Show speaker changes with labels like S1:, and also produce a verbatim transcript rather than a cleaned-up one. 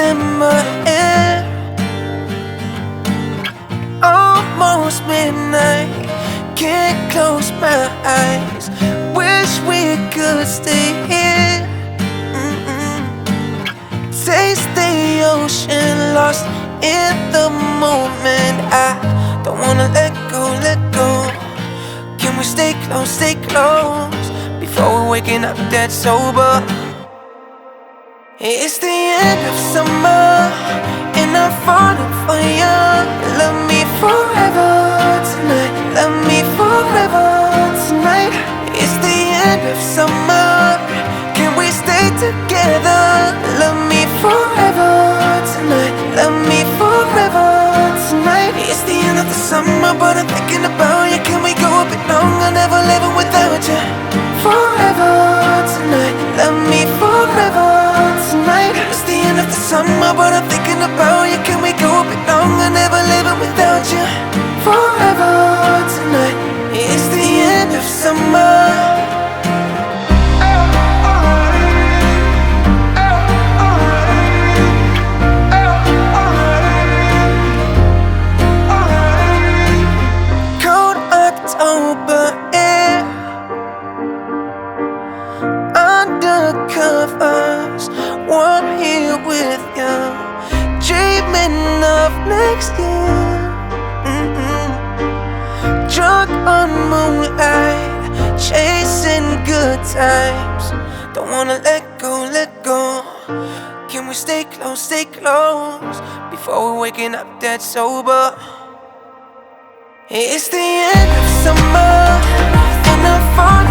S1: in my ear. Almost midnight, can't close my eyes. Wish we could stay here. Mm-mm. Taste the ocean, lost in the moment. I don't wanna let go, let go. Can we stay close, stay close, before we're waking up dead sober? It's the end of summer, and I'm falling for you. Love me forever tonight, love me forever tonight. It's the end of summer, can we stay together? Love me forever tonight, love me forever tonight. It's the end of the summer, but I'm thinking about you. Can we go a bit longer, never living without you? Forever tonight, love me forever tonight. It's the end of the summer, but I'm thinking about you. Can we go a bit longer, never living without you? Forever tonight, it's the end of summer. Cold October air, under covers, warm here with you, dreaming of next year. Mm-mm. Drunk on moonlight, chasing good times. Don't wanna let go, let go. Can we stay close, stay close, before we're waking up dead sober? It's the end of summer, and I'm falling